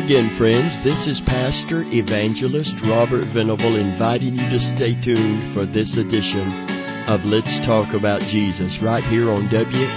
again, friends. This is Pastor Evangelist Robert Venable inviting you to stay tuned for this edition of Let's Talk About Jesus right here on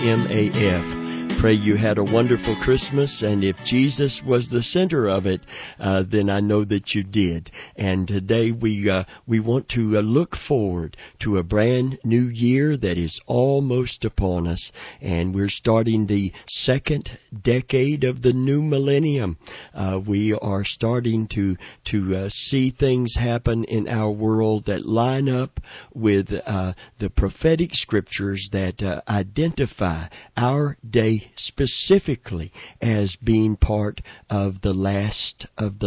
WMAF. Pray you had a wonderful Christmas, and if Jesus was the center of it, then I know that you did. And today we want to look forward to a brand new year that is almost upon us, and we're starting the second decade of the new millennium. We are starting to see things happen in our world that line up with the prophetic scriptures that identify our day specifically as being part of the last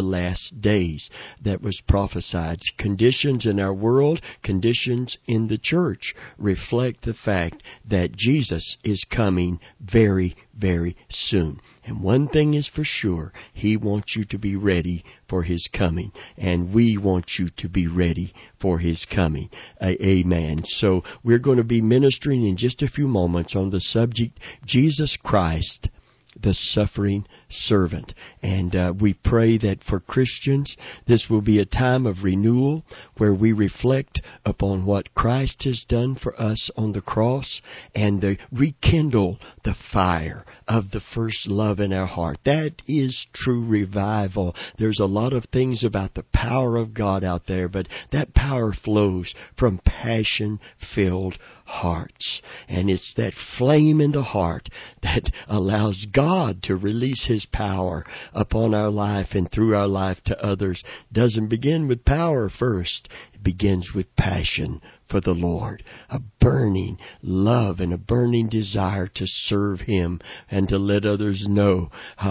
days that was prophesied. Conditions in our world, conditions in the church reflect the fact that Jesus is coming very, very soon. And one thing is for sure, He wants you to be ready for His coming. And we want you to be ready for His coming. Amen. So we're going to be ministering in just a few moments on the subject, Jesus Christ, the suffering servant. And we pray that for Christians, this will be a time of renewal where we reflect upon what Christ has done for us on the cross and rekindle the fire of the first love in our heart. That is true revival. There's a lot of things about the power of God out there, but that power flows from passion-filled hearts. And it's that flame in the heart that allows God to release His power upon our life and through our life to others. Doesn't begin with power first. It begins with passion for the Lord. A burning love and a burning desire to serve Him and to let others know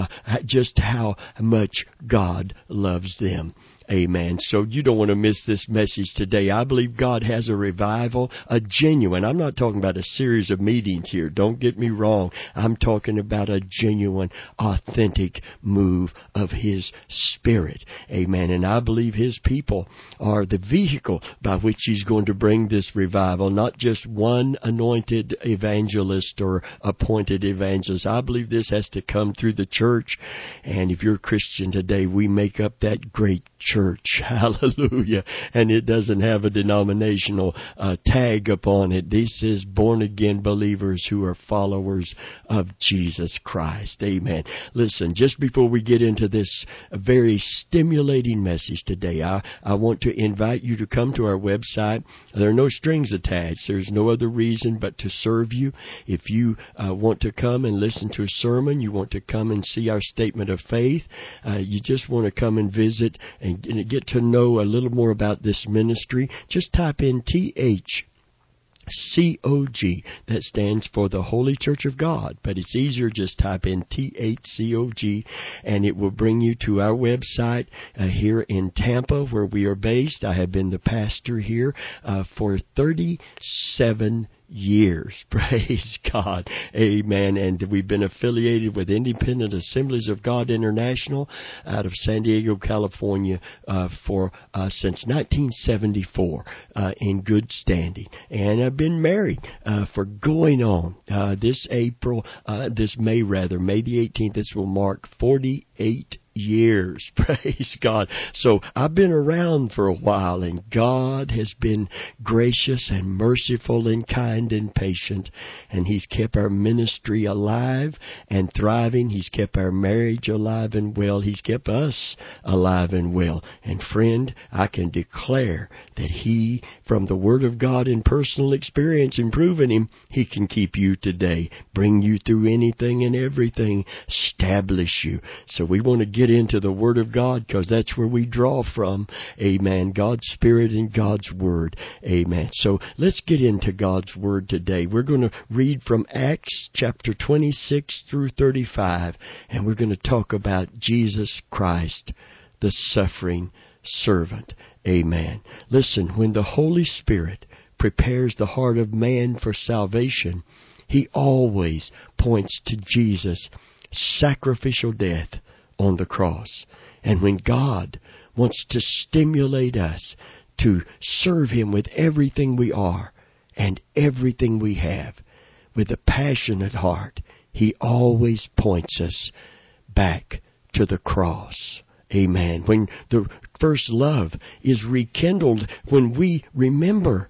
just how much God loves them. Amen. So you don't want to miss this message today. I believe God has a revival, a genuine. I'm not talking about a series of meetings here. Don't get me wrong. I'm talking about a genuine, authentic move of His Spirit. Amen. And I believe His people are the vehicle by which He's going to bring this revival, not just one anointed evangelist or appointed evangelist. I believe this has to come through the church. And if you're a Christian today, we make up that great church. Hallelujah. And it doesn't have a denominational tag upon it. This is born-again believers who are followers of Jesus Christ. Amen. Listen, just before we get into this very stimulating message today, I want to invite you to come to our website. There are no strings attached. There's no other reason but to serve you. If you want to come and listen to a sermon, you want to come and see our statement of faith, you just want to come and visit and get to know a little more about this ministry, just type in THCOG. That stands for the Holy Church of God. But it's easier, just type in THCOG and it will bring you to our website here in Tampa where we are based. I have been the pastor here for 37 years. Praise God. Amen. And we've been affiliated with Independent Assemblies of God International out of San Diego, California since 1974 in good standing. And I've been married for going on this May the 18th, this will mark 48 years. Praise God. So I've been around for a while, and God has been gracious and merciful and kind and patient, and He's kept our ministry alive and thriving. He's kept our marriage alive and well. He's kept us alive and well. And friend, I can declare that He, from the Word of God and personal experience in proving Him, He can keep you today, bring you through anything and everything, establish you. So we want to get into the Word of God because that's where we draw from. Amen. God's Spirit and God's Word. Amen. So let's get into God's Word today. We're going to read from Acts chapter 26 through 35, and we're going to talk about Jesus Christ, the suffering servant. Amen. Listen, when the Holy Spirit prepares the heart of man for salvation, He always points to Jesus' sacrificial death on the cross. And when God wants to stimulate us to serve Him with everything we are and everything we have, with a passionate heart, He always points us back to the cross. Amen. When the first love is rekindled, when we remember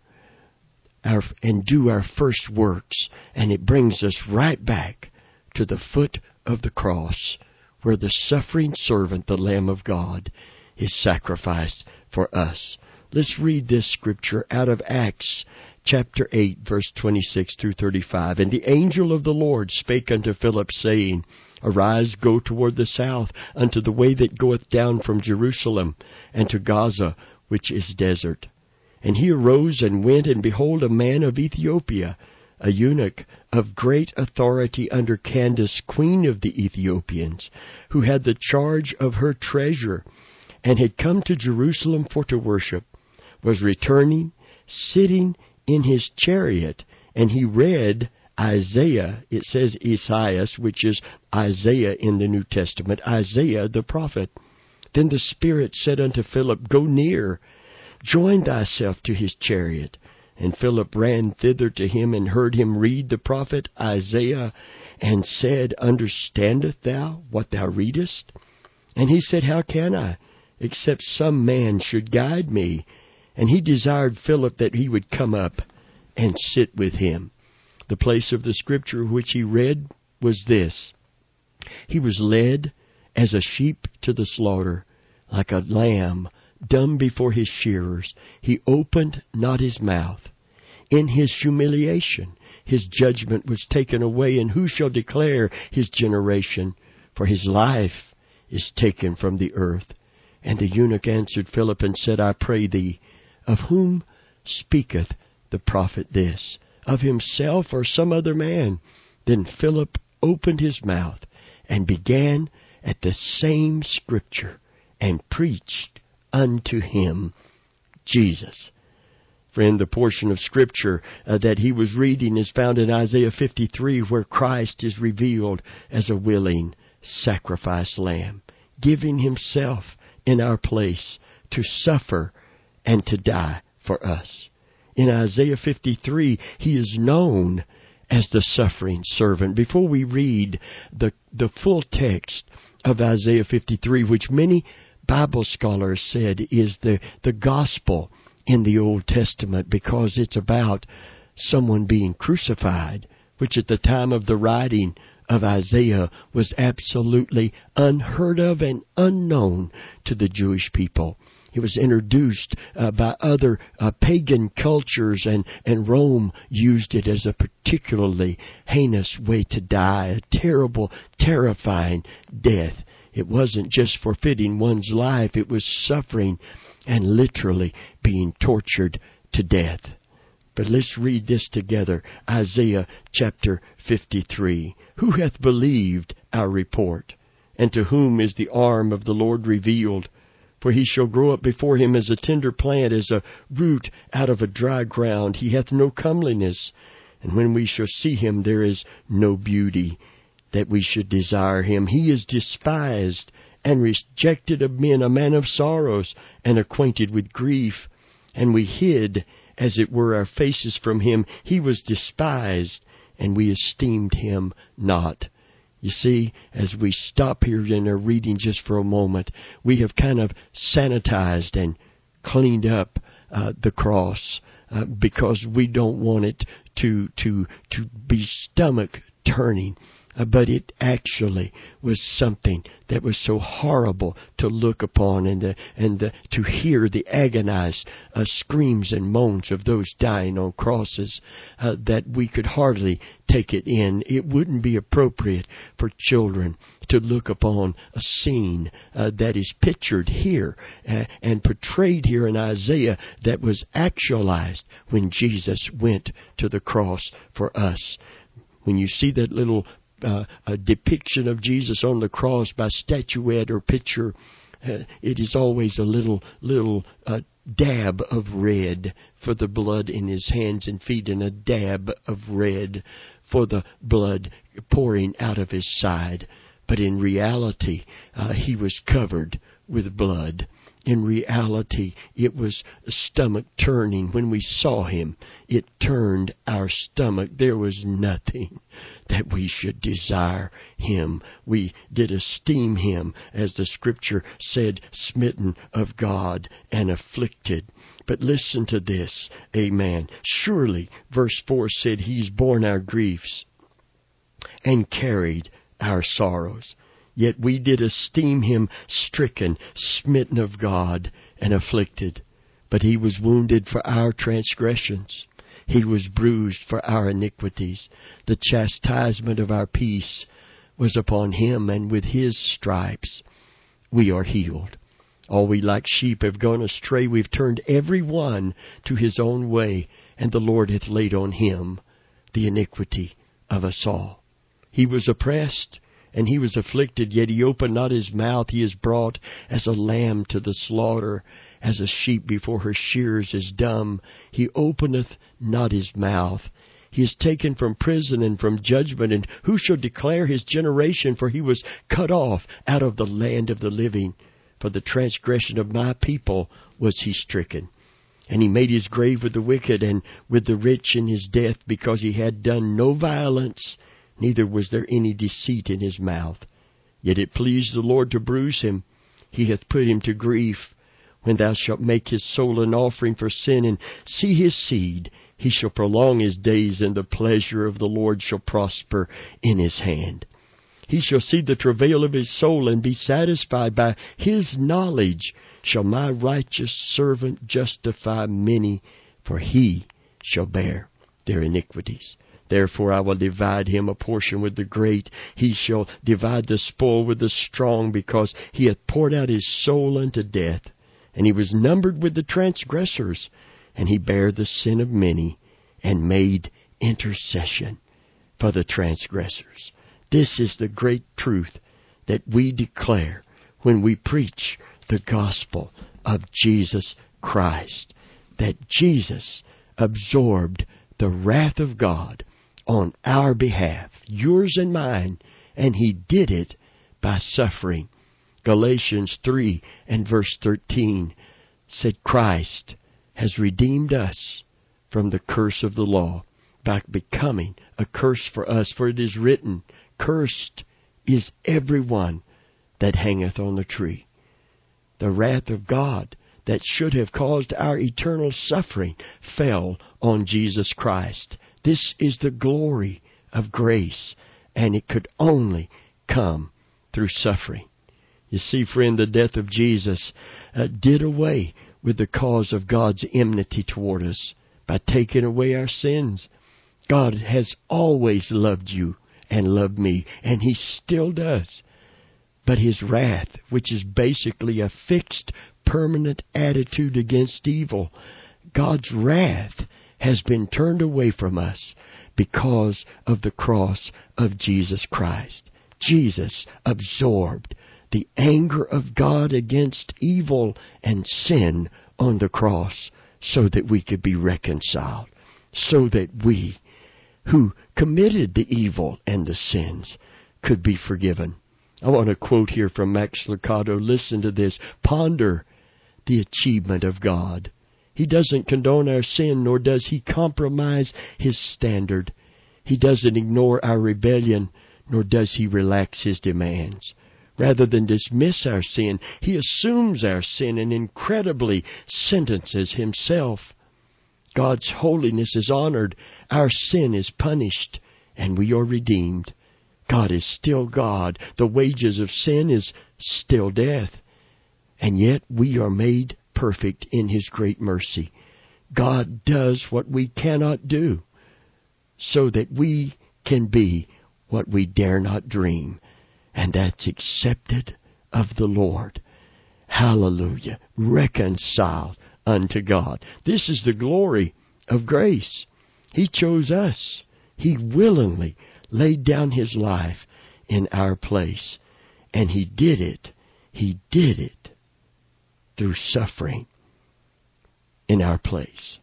and do our first works, and it brings us right back to the foot of the cross, where the suffering servant, the Lamb of God, is sacrificed for us. Let's read this scripture out of Acts chapter 8, verse 26 through 35. And the angel of the Lord spake unto Philip, saying, Arise, go toward the south, unto the way that goeth down from Jerusalem, and to Gaza, which is desert. And he arose and went, and behold, a man of Ethiopia, a eunuch of great authority under Candace, queen of the Ethiopians, who had the charge of her treasure, and had come to Jerusalem for to worship, was returning, sitting in his chariot, and he read Isaiah. It says Esaias, which is Isaiah in the New Testament, Isaiah the prophet. Then the Spirit said unto Philip, Go near, join thyself to his chariot. And Philip ran thither to him, and heard him read the prophet Isaiah, and said, Understandest thou what thou readest? And he said, How can I, except some man should guide me? And he desired Philip that he would come up and sit with him. The place of the scripture which he read was this: He was led as a sheep to the slaughter, like a lamb dumb before his shearers. He opened not his mouth. In his humiliation his judgment was taken away, and who shall declare his generation? For his life is taken from the earth. And the eunuch answered Philip and said, I pray thee, of whom speaketh the prophet this? Of himself or some other man? Then Philip opened his mouth and began at the same scripture, and preached unto him Jesus. Friend, the portion of Scripture that he was reading is found in Isaiah 53, where Christ is revealed as a willing sacrifice lamb, giving himself in our place to suffer and to die for us. In Isaiah 53, he is known as the suffering servant. Before we read the full text of Isaiah 53, which many Bible scholars said is the gospel in the Old Testament, because it's about someone being crucified, which at the time of the writing of Isaiah was absolutely unheard of and unknown to the Jewish people. It was introduced by other pagan cultures, and Rome used it as a particularly heinous way to die, a terrible, terrifying death. It wasn't just forfeiting one's life, it was suffering and literally being tortured to death. But let's read this together. Isaiah chapter 53. Who hath believed our report? And to whom is the arm of the Lord revealed? For he shall grow up before him as a tender plant, as a root out of a dry ground. He hath no comeliness. And when we shall see him, there is no beauty that we should desire him. He is despised and rejected of men, a man of sorrows, and acquainted with grief. And we hid, as it were, our faces from him. He was despised, and we esteemed him not. You see, as we stop here in our reading just for a moment, we have kind of sanitized and cleaned up the cross because we don't want it to be stomach turning. But it actually was something that was so horrible to look upon, and to hear the agonized screams and moans of those dying on crosses, that we could hardly take it in. It wouldn't be appropriate for children to look upon a scene that is pictured here and portrayed here in Isaiah, that was actualized when Jesus went to the cross for us. When you see that little a depiction of Jesus on the cross by statuette or picture, it is always a little dab of red for the blood in his hands and feet, and a dab of red for the blood pouring out of his side. But in reality, he was covered with blood. In reality, it was stomach turning. When we saw him, it turned our stomach. There was nothing that we should desire Him. We did esteem Him, as the Scripture said, smitten of God and afflicted. But listen to this, amen. Surely, verse 4 said, He's borne our griefs and carried our sorrows. Yet we did esteem Him stricken, smitten of God, and afflicted. But He was wounded for our transgressions. He was bruised for our iniquities. The chastisement of our peace was upon Him, and with His stripes we are healed. All we like sheep have gone astray. We've turned every one to his own way, and the Lord hath laid on Him the iniquity of us all. He was oppressed, and He was afflicted, yet He opened not His mouth. He is brought as a lamb to the slaughter, as a sheep before her shearers is dumb. He openeth not His mouth. He is taken from prison and from judgment, and who shall declare His generation? For He was cut off out of the land of the living. For the transgression of my people was He stricken. And He made His grave with the wicked and with the rich in His death, because He had done no violence, neither was there any deceit in His mouth. Yet it pleased the Lord to bruise Him. He hath put Him to grief. When thou shalt make His soul an offering for sin, and see His seed, He shall prolong His days, and the pleasure of the Lord shall prosper in His hand. He shall see the travail of His soul, and be satisfied. By His knowledge shall my righteous servant justify many, for He shall bear their iniquities. Therefore I will divide him a portion with the great. He shall divide the spoil with the strong, because he hath poured out his soul unto death. And he was numbered with the transgressors, and he bare the sin of many, and made intercession for the transgressors. This is the great truth that we declare when we preach the gospel of Jesus Christ, that Jesus absorbed the wrath of God on our behalf, yours and mine, and He did it by suffering. Galatians 3 and verse 13 said Christ has redeemed us from the curse of the law by becoming a curse for us. For it is written, cursed is everyone that hangeth on the tree. The wrath of God that should have caused our eternal suffering fell on Jesus Christ. This is the glory of grace, and it could only come through suffering. You see, friend, the death of Jesus did away with the cause of God's enmity toward us by taking away our sins. God has always loved you and loved me, and He still does. But His wrath, which is basically a fixed, permanent attitude against evil, God's wrath has been turned away from us because of the cross of Jesus Christ. Jesus absorbed the anger of God against evil and sin on the cross so that we could be reconciled, so that we who committed the evil and the sins could be forgiven. I want to quote here from Max Lucado. Listen to this. Ponder the achievement of God. He doesn't condone our sin, nor does He compromise His standard. He doesn't ignore our rebellion, nor does He relax His demands. Rather than dismiss our sin, He assumes our sin and incredibly sentences Himself. God's holiness is honored, our sin is punished, and we are redeemed. God is still God. The wages of sin is still death. And yet we are made perfect in His great mercy. God does what we cannot do so that we can be what we dare not dream. And that's accepted of the Lord. Hallelujah. Reconciled unto God. This is the glory of grace. He chose us. He willingly laid down His life in our place. And He did it. He did it through suffering in our place.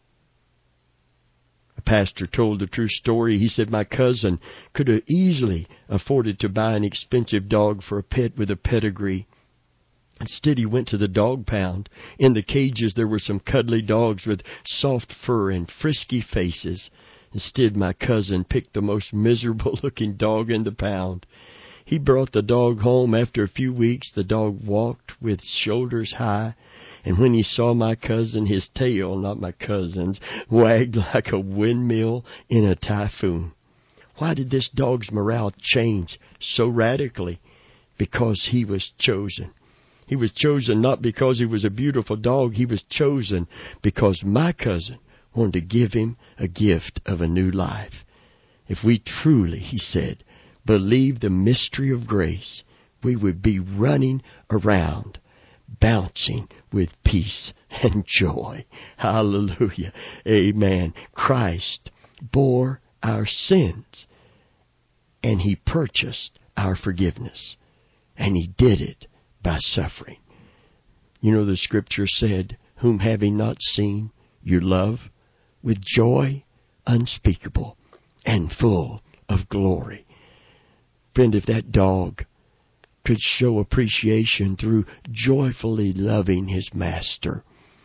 A pastor told the true story. He said, my cousin could have easily afforded to buy an expensive dog for a pet with a pedigree. Instead, he went to the dog pound. In the cages, there were some cuddly dogs with soft fur and frisky faces. Instead, my cousin picked the most miserable-looking dog in the pound. He brought the dog home. After a few weeks, the dog walked with shoulders high, and when he saw my cousin, his tail, not my cousin's, wagged like a windmill in a typhoon. Why did this dog's morale change so radically? Because he was chosen. He was chosen not because he was a beautiful dog. He was chosen because my cousin wanted to give him a gift of a new life. If we truly, he said, believe the mystery of grace, we would be running around, bouncing with peace and joy. Hallelujah. Amen. Christ bore our sins, and He purchased our forgiveness. And He did it by suffering. You know, the Scripture said, whom having not seen, you love, with joy unspeakable and full of glory. Friend, if that dog could show appreciation through joyfully loving his master,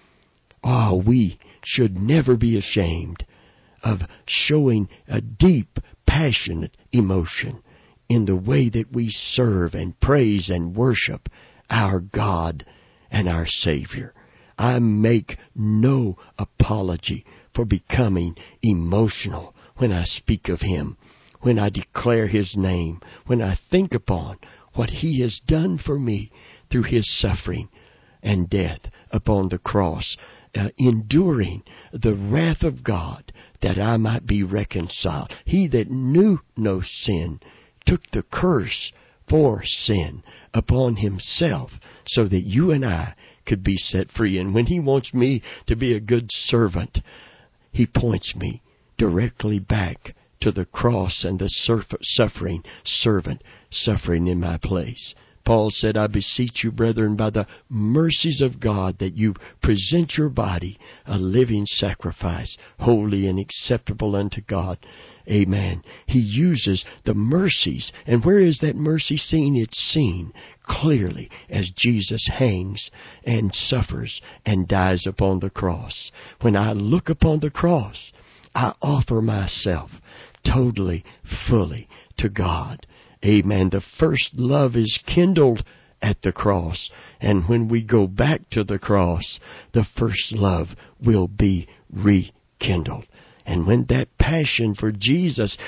we should never be ashamed of showing a deep, passionate emotion in the way that we serve and praise and worship our God and our Savior. I make no apology for becoming emotional when I speak of Him, when I declare His name, when I think upon what He has done for me through His suffering and death upon the cross, enduring the wrath of God that I might be reconciled. He that knew no sin took the curse for sin upon Himself so that you and I could be set free. And when He wants me to be a good servant, He points me directly back to the cross and the suffering servant suffering in my place. Paul said, I beseech you, brethren, by the mercies of God, that you present your body a living sacrifice, holy and acceptable unto God. Amen. He uses the mercies. And where is that mercy seen? It's seen clearly as Jesus hangs and suffers and dies upon the cross. When I look upon the cross, I offer myself totally, fully to God. Amen. The first love is kindled at the cross. And when we go back to the cross, the first love will be rekindled. And when that passion for Jesus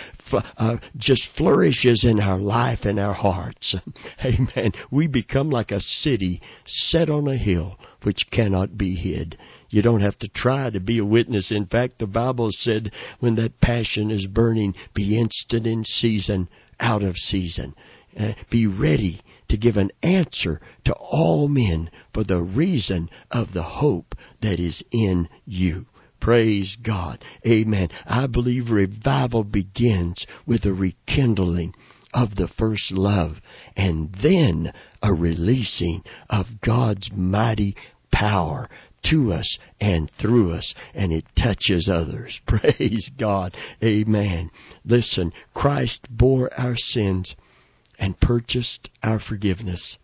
just flourishes in our life and our hearts, amen, we become like a city set on a hill which cannot be hid. You don't have to try to be a witness. In fact, the Bible said when that passion is burning, be instant in season, out of season. Be ready to give an answer to all men for the reason of the hope that is in you. Praise God. Amen. I believe revival begins with a rekindling of the first love and then a releasing of God's mighty power to us and through us, and it touches others. Praise God. Amen. Listen, Christ bore our sins and purchased our forgiveness,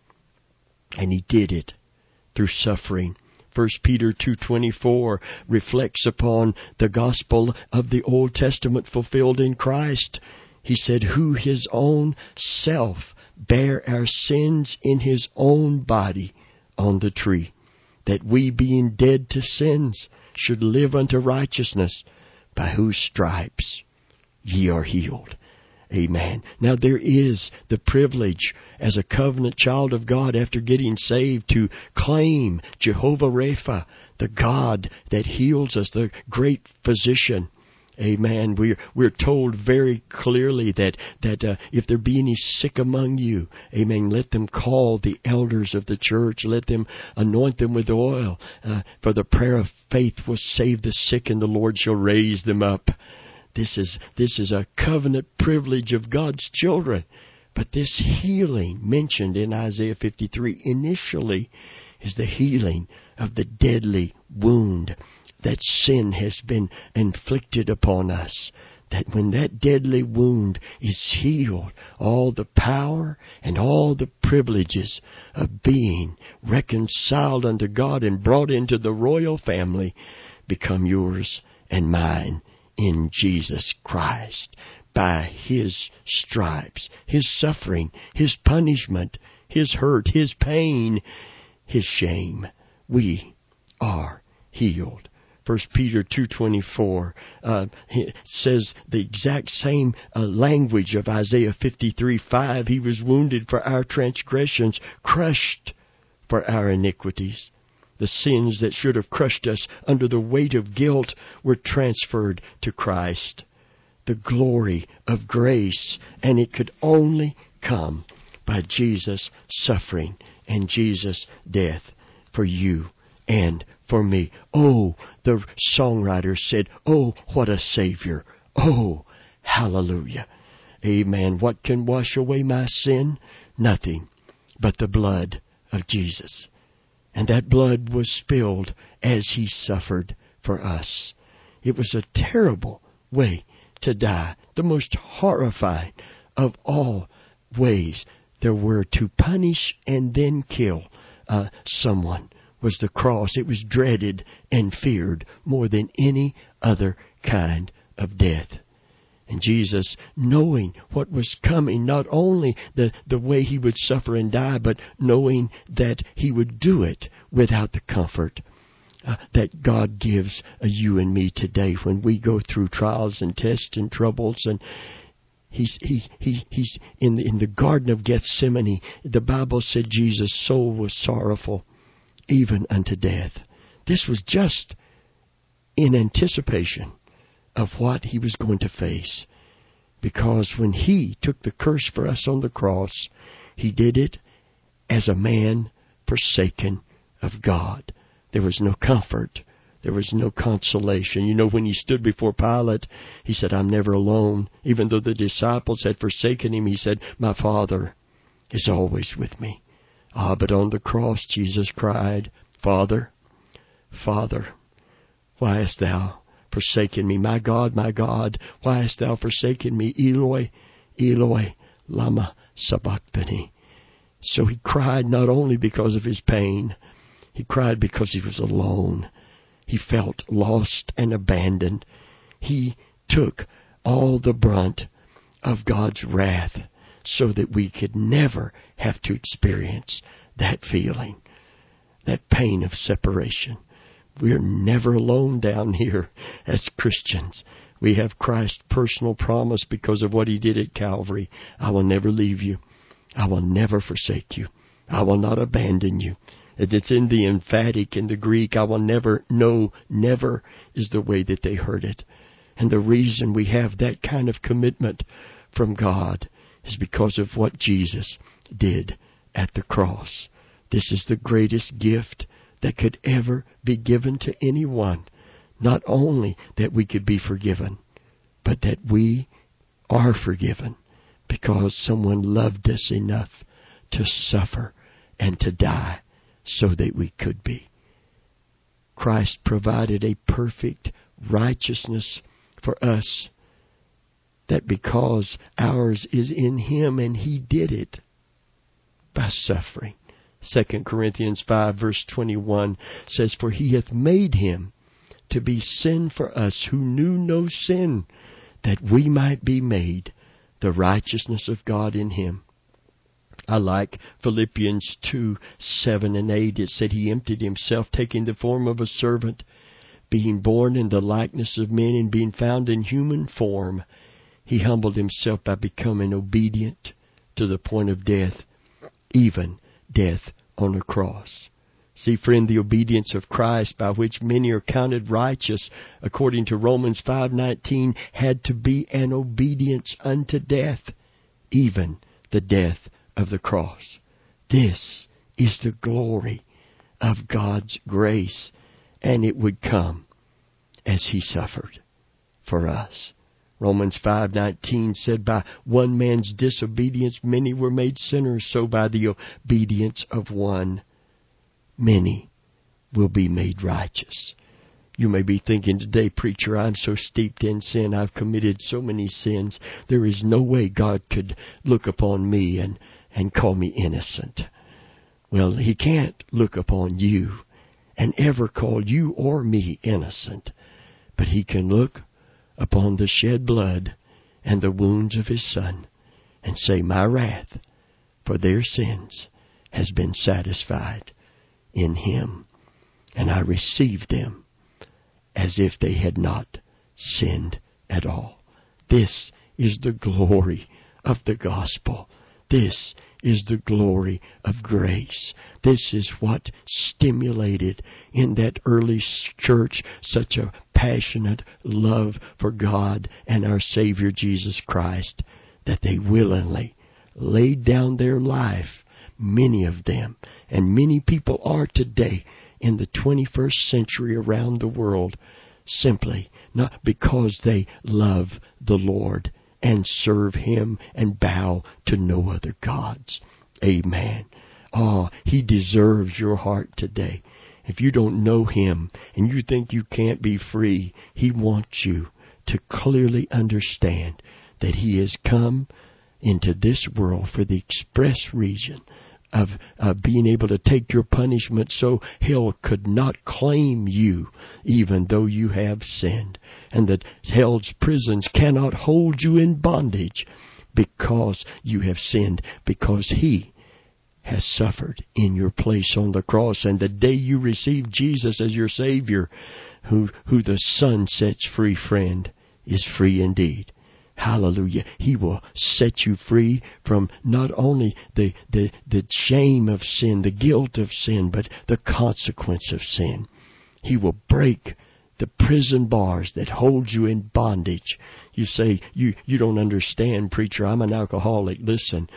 and He did it through suffering. 1 Peter 2:24 reflects upon the gospel of the Old Testament fulfilled in Christ. He said, who His own self bare our sins in His own body on the tree, that we, being dead to sins, should live unto righteousness, by whose stripes ye are healed. Amen. Now there is the privilege as a covenant child of God after getting saved to claim Jehovah Rapha, the God that heals us, the great physician. Amen. We're told very clearly that if there be any sick among you, amen, let them call the elders of the church. Let them anoint them with oil. For the prayer of faith will save the sick, and the Lord shall raise them up. This is a covenant privilege of God's children. But this healing mentioned in Isaiah 53 initially is the healing of the deadly wound that sin has been inflicted upon us. That when that deadly wound is healed, all the power and all the privileges of being reconciled unto God and brought into the royal family become yours and mine in Jesus Christ. By His stripes, His suffering, His punishment, His hurt, His pain, His shame, we are healed. 1 Peter 2:24 says the exact same language of Isaiah 53:5. He was wounded for our transgressions, crushed for our iniquities. The sins that should have crushed us under the weight of guilt were transferred to Christ. The glory of grace, and it could only come by Jesus' suffering and Jesus' death for you and for me. Oh, the songwriter said, oh, what a Savior. Oh, hallelujah. Amen. What can wash away my sin? Nothing but the blood of Jesus. And that blood was spilled as He suffered for us. It was a terrible way to die. The most horrifying of all ways there were to punish and then kill someone was the cross. It was dreaded and feared more than any other kind of death. And Jesus, knowing what was coming, not only the way He would suffer and die, but knowing that He would do it without the comfort that God gives you and me today when we go through trials and tests and troubles. And He's in the Garden of Gethsemane. The Bible said Jesus' soul was sorrowful, even unto death. This was just in anticipation of what He was going to face. Because when He took the curse for us on the cross, He did it as a man forsaken of God. There was no comfort. There was no consolation. You know, when He stood before Pilate, He said, I'm never alone. Even though the disciples had forsaken Him, He said, my Father is always with me. But on the cross, Jesus cried, Father, Father, why hast Thou forsaken me? My God, why hast Thou forsaken me? Eloi, Eloi, lama sabachthani. So He cried not only because of His pain, He cried because He was alone. He felt lost and abandoned. He took all the brunt of God's wrath so that we could never have to experience that feeling, that pain of separation. We're never alone down here as Christians. We have Christ's personal promise because of what He did at Calvary. I will never leave you. I will never forsake you. I will not abandon you. It's in the emphatic in the Greek. I will never. No, never is the way that they heard it. And the reason we have that kind of commitment from God is because of what Jesus did at the cross. This is the greatest gift that could ever be given to anyone. Not only that we could be forgiven, but that we are forgiven because someone loved us enough to suffer and to die so that we could be. Christ provided a perfect righteousness for us, that because ours is in Him, and He did it by suffering. 2 Corinthians 5 verse 21 says, For He hath made Him to be sin for us who knew no sin, that we might be made the righteousness of God in Him. I like Philippians 2, 7 and 8. It said, He emptied Himself, taking the form of a servant, being born in the likeness of men, and being found in human form. He humbled Himself by becoming obedient to the point of death, even death on a cross. See, friend, the obedience of Christ, by which many are counted righteous, according to Romans 5:19, had to be an obedience unto death, even the death of the cross. This is the glory of God's grace, and it would come as He suffered for us. Romans 5:19 said, By one man's disobedience many were made sinners, so by the obedience of one many will be made righteous. You may be thinking today, preacher, I'm so steeped in sin. I've committed so many sins. There is no way God could look upon me and call me innocent. Well, He can't look upon you and ever call you or me innocent. But He can look upon the shed blood and the wounds of His Son and say, my wrath for their sins has been satisfied in Him, and I receive them as if they had not sinned at all. This is the glory of the gospel. This is the glory of grace. This is what stimulated in that early church such a passionate love for God and our Savior Jesus Christ, that they willingly laid down their life, many of them, and many people are today in the 21st century around the world, simply not because they love the Lord and serve Him and bow to no other gods. Amen. Oh, He deserves your heart today. If you don't know Him and you think you can't be free, He wants you to clearly understand that He has come into this world for the express reason of being able to take your punishment so hell could not claim you even though you have sinned, and that hell's prisons cannot hold you in bondage because you have sinned, because He has suffered in your place on the cross. And the day you receive Jesus as your Savior, who the Son sets free, friend, is free indeed. Hallelujah. He will set you free from not only the shame of sin, the guilt of sin, but the consequence of sin. He will break the prison bars that hold you in bondage. You say, you don't understand, preacher. I'm an alcoholic. Listen.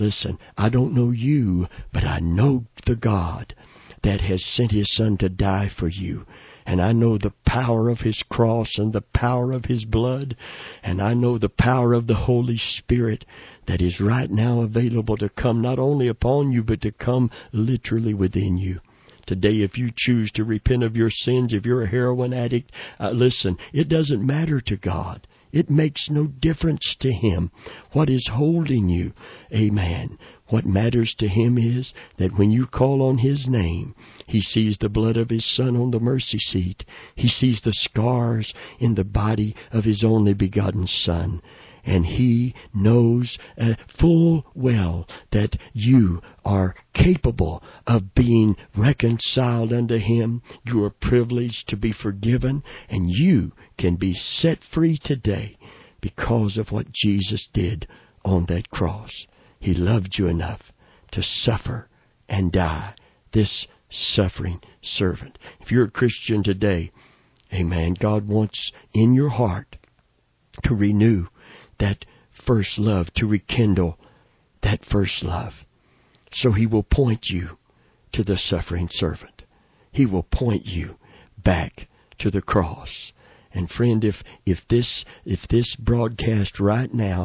I don't know you, but I know the God that has sent His Son to die for you. And I know the power of His cross and the power of His blood. And I know the power of the Holy Spirit that is right now available to come not only upon you, but to come literally within you. Today, if you choose to repent of your sins, if you're a heroin addict, listen, it doesn't matter to God. It makes no difference to Him what is holding you. Amen. What matters to Him is that when you call on His name, He sees the blood of His Son on the mercy seat. He sees the scars in the body of His only begotten Son. And He knows full well that you are capable of being reconciled unto Him. You are privileged to be forgiven, and you can be set free today because of what Jesus did on that cross. He loved you enough to suffer and die, this suffering servant. If you're a Christian today, amen, God wants in your heart to renew that first love, to rekindle that first love. So He will point you to the suffering servant. He will point you back to the cross. And friend, if this broadcast right now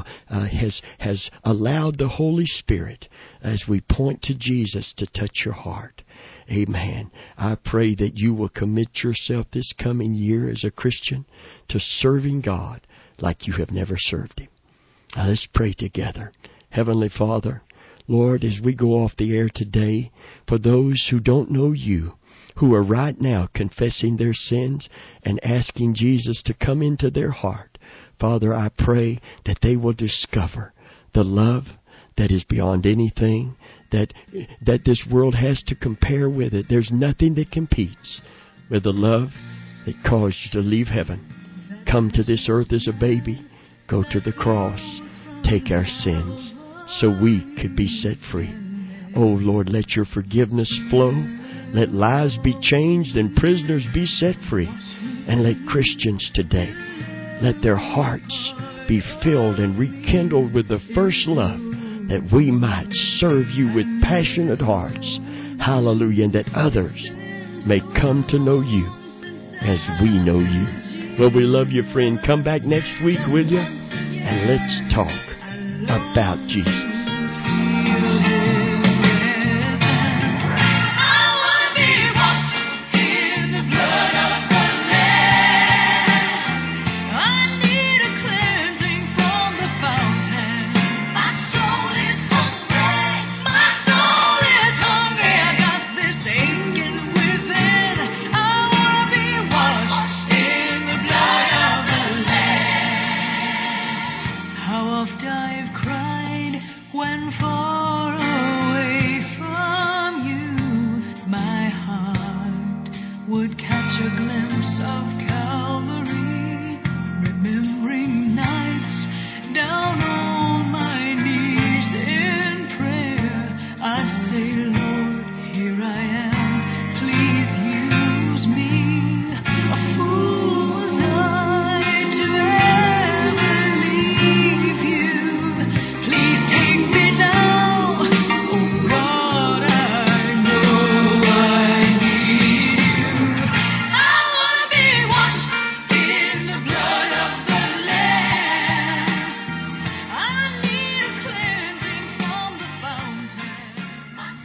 has allowed the Holy Spirit, as we point to Jesus, to touch your heart, amen, I pray that you will commit yourself this coming year as a Christian to serving God like you have never served Him. Now let's pray together. Heavenly Father, Lord, as we go off the air today, for those who don't know You, who are right now confessing their sins and asking Jesus to come into their heart, Father, I pray that they will discover the love that is beyond anything that this world has to compare with it. There's nothing that competes with the love that caused You to leave heaven, come to this earth as a baby, go to the cross, take our sins so we could be set free. Oh Lord, let Your forgiveness flow. Let lives be changed and prisoners be set free. And let Christians today, let their hearts be filled and rekindled with the first love, that we might serve You with passionate hearts. Hallelujah. And that others may come to know You as we know You. Well, we love you, friend. Come back next week, will you? And let's talk about Jesus. would